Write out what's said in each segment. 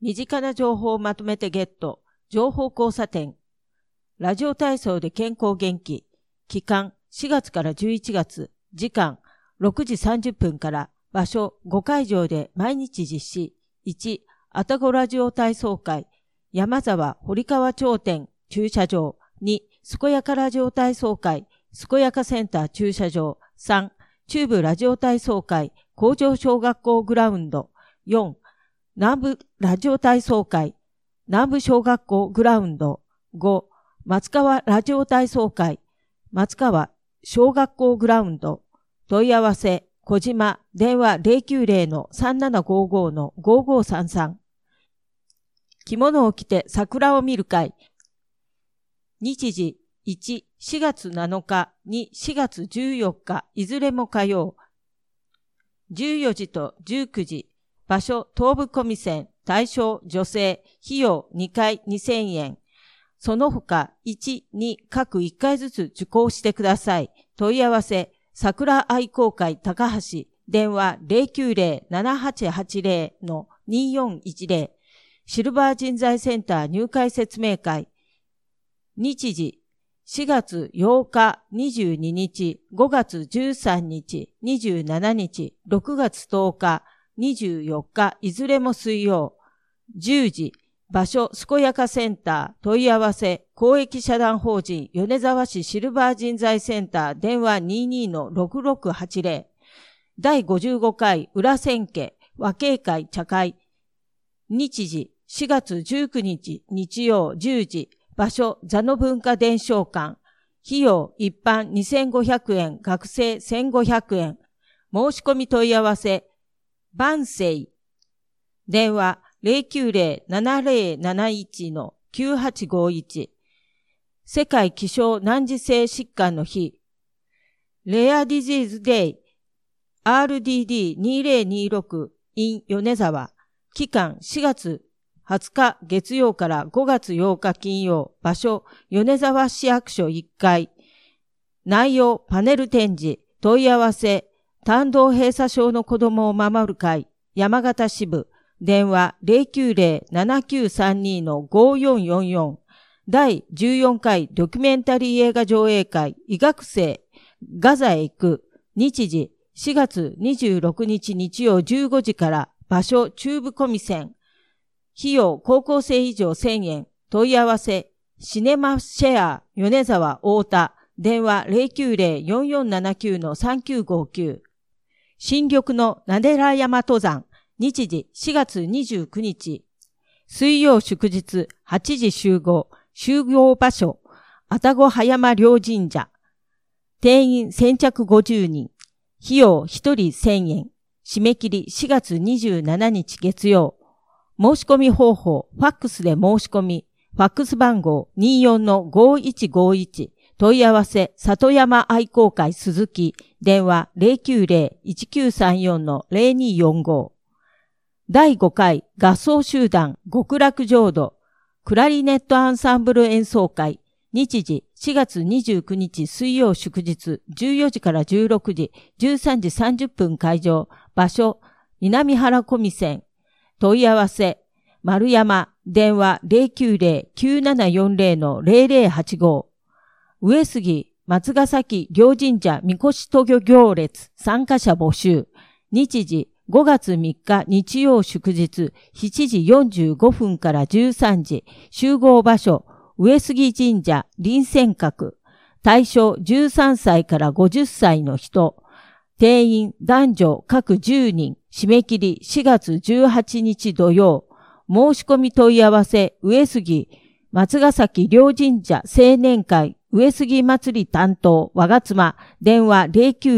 身近な情報をまとめてゲット。情報交差点。ラジオ体操で健康元気。期間4月から11月。時間6時30分から。場所5会場で毎日実施。1、愛宕ラジオ体操会。山沢堀川町店駐車場。2、健やかラジオ体操会。健やかセンター駐車場。3、中部ラジオ体操会。工場小学校グラウンド。4、南部ラジオ体操会。南部小学校グラウンド。5、松川ラジオ体操会。松川小学校グラウンド。問い合わせ、小島、電話 090-3755-5533。着物を着て桜を見る会。日時、1、4月7日、2、4月14日、いずれも火曜。14時と19時。場所、東武小見線。対象、女性。費用、2回2000円。その他、1、2、各1回ずつ受講してください。問い合わせ、桜愛好会高橋。電話 090-7880-2410。シルバー人材センター入会説明会。日時、4月8日、22日、5月13日、27日、6月10日、24日、いずれも水曜。10時、場所、健やかセンター、問い合わせ、公益社団法人、米沢市シルバー人材センター、電話 22-6680。第55回、裏千家、和敬会茶会。日時、4月19日、日曜10時、場所、座の文化伝承館。費用、一般2500円、学生1500円。申し込み問い合わせ、万世。電話090-7071-9851。世界気象難治性疾患の日。レアディジーズデイ。RDD2026 in 米沢。期間4月20日月曜から5月8日金曜。場所、米沢市役所1階。内容、パネル展示。問い合わせ、胆道閉鎖症の子供を守る会。山形支部。電話 090-7932-5444。第14回ドキュメンタリー映画上映会。医学生。ガザへ行く。日時、4月26日日曜15時から。場所、中部小見線。費用、高校生以上1000円。問い合わせ、シネマシェア、米沢太田。電話 090-4479-3959。新緑のなでら山登山。日時4月29日。水曜祝日8時集合。集合場所。愛宕葉山両神社。定員先着50人。費用1人1000円。締め切り4月27日月曜。申し込み方法。ファックスで申し込み。ファックス番号 24-5151。問い合わせ、里山愛好会鈴木。電話 090-1934-0245。第5回合奏集団極楽浄土。クラリネットアンサンブル演奏会。日時4月29日水曜祝日14時から16時、13時30分会場。場所、南原小見線。問い合わせ、丸山。電話 090-9740-0085。上杉、松ヶ崎両神社みこし渡御行列参加者募集。日時5月3日日曜祝日7時45分から13時。集合場所上杉神社臨泉閣。対象13歳から50歳の人。定員男女各10人。締め切り4月18日土曜。申し込み問い合わせ上杉松ヶ崎両神社青年会上杉祭り担当我が妻。電話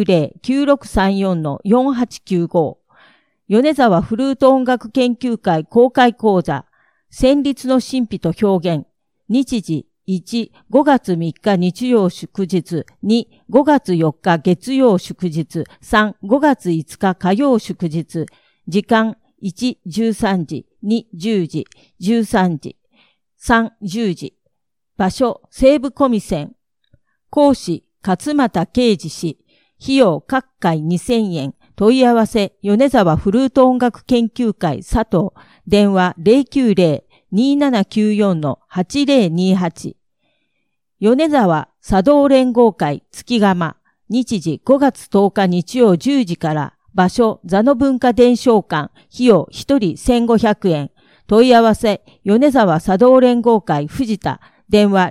090-9634-4895。米沢フルート音楽研究会公開講座。旋律の神秘と表現。日時1、5月3日日曜祝日。2、5月4日月曜祝日。3、5月5日火曜祝日。時間1、13時。2、10時。13時。3、10時。場所、西部小見線。講師、勝俣啓治氏。費用、各回2000円。問い合わせ、米沢フルート音楽研究会佐藤。 電話 090-2794-8028。米沢茶道連合会月釜。日時5月10日日曜10時から、場所座の文化伝承館、費用1人1500円。問い合わせ、米沢茶道連合会藤田、電話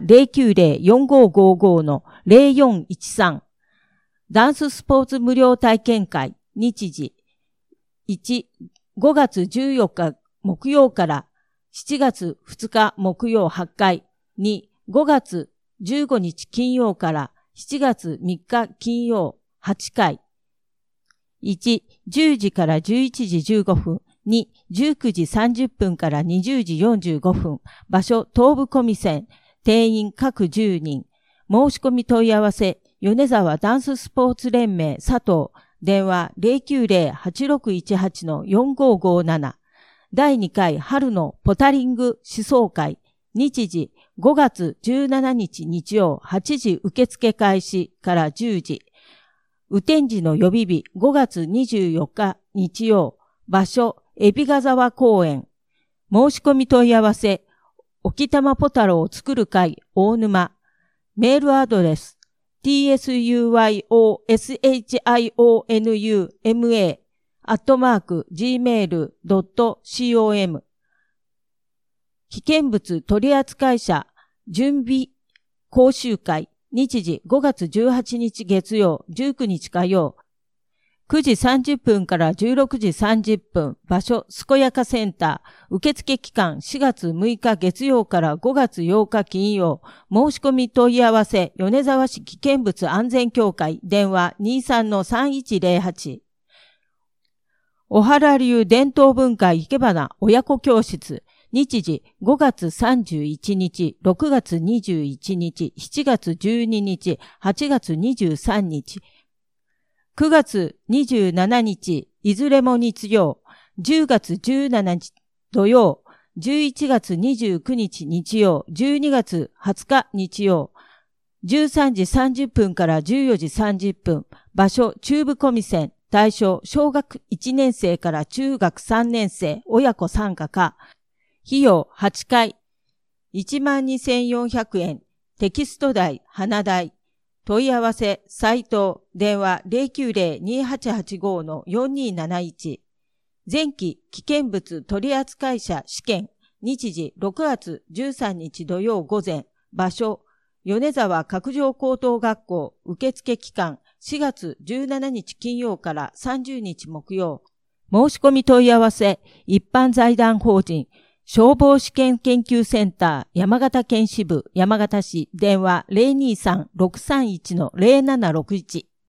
090-4555-0413。ダンススポーツ無料体験会、日時。1、5月14日木曜から7月2日木曜8回。2、5月15日金曜から7月3日金曜8回。1、10時から11時15分。2、19時30分から20時45分。場所、東武込線。定員各10人。申し込み問い合わせ、米沢ダンススポーツ連盟佐藤。電話 090-8618-4557。第2回春のポタリング思想会。日時5月17日日曜8時受付開始から10時。雨天時の予備日5月24日日曜。場所、海老ヶ沢公園。申し込み問い合わせ、沖玉ポタロを作る会大沼。メールアドレス、tsuyoshionuma@gmail.com。危険物取扱者準備講習会。日時5月18日月曜、19日火曜。9時30分から16時30分。場所、健やかセンター。受付期間4月6日月曜から5月8日金曜。申し込み問い合わせ、米沢市危険物安全協会。電話 23-3108。小原流伝統文化いけばな親子教室。日時5月31日、6月21日、7月12日、8月23日。9月27日、いずれも日曜、10月17日土曜、11月29日日曜、12月20日日曜、13時30分から14時30分、場所、中部込線、対象、小学1年生から中学3年生、親子参加か、費用8回、12,400円、テキスト代、花代、問い合わせ、サイト、電話 090-2885-4271。前期危険物取扱者試験。日時6月13日土曜午前。場所、米沢角上高等学校。受付期間4月17日金曜から30日木曜。申し込み問い合わせ、一般財団法人。消防試験研究センター山形県支部山形市電話 023-631-0761